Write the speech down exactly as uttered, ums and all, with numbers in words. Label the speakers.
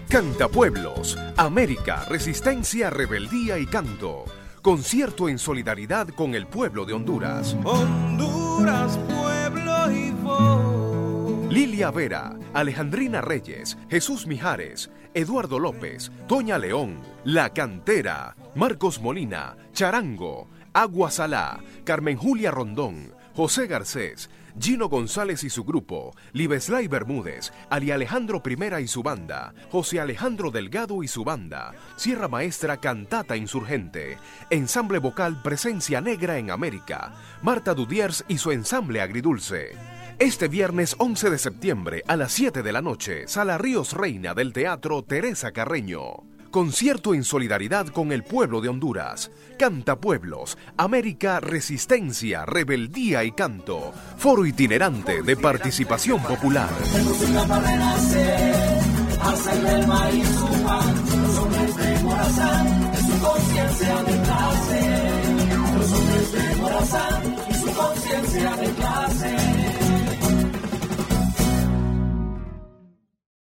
Speaker 1: Cantapueblos, América, Resistencia, Rebeldía y Canto. Concierto en solidaridad con el pueblo de Honduras.
Speaker 2: Honduras, pueblo y voz.
Speaker 1: Lilia Vera, Alejandrina Reyes, Jesús Mijares, Eduardo López, Toña León, La Cantera, Marcos Molina, Charango, Agua Salá, Carmen Julia Rondón, José Garcés, Gino González y su grupo, Libeslay Bermúdez, Ali Alejandro Primera y su banda, José Alejandro Delgado y su banda, Sierra Maestra Cantata Insurgente, Ensamble Vocal Presencia Negra en América, Marta Dudiers y su ensamble agridulce. Este viernes once de septiembre a las siete de la noche, Sala Ríos Reina del Teatro Teresa Carreño. Concierto en solidaridad con el pueblo de Honduras. Cantapueblos, América, Resistencia, Rebeldía y Canto. Foro itinerante de participación popular.
Speaker 3: Los hombres de Morazán y su conciencia de clase. Los hombres de Morazán y su conciencia de clase.